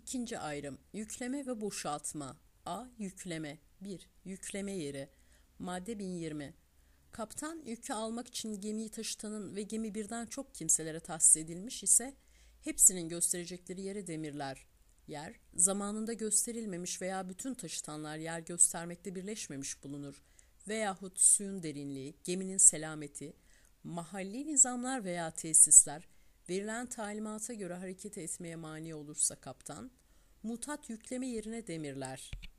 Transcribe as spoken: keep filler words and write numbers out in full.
İkinci ayrım. Yükleme ve boşaltma. A. Yükleme. bir. Yükleme yeri. Madde bin yirmi. Kaptan yükü almak için gemiyi taşıtanın ve gemi birden çok kimselere tahsis edilmiş ise hepsinin gösterecekleri yere demirler. Yer, zamanında gösterilmemiş veya bütün taşıtanlar yer göstermekte birleşmemiş bulunur veyahut suyun derinliği, geminin selameti, mahalli nizamlar veya tesisler verilen talimata göre hareket etmeye mani olursa kaptan, mutat yükleme yerine demirler.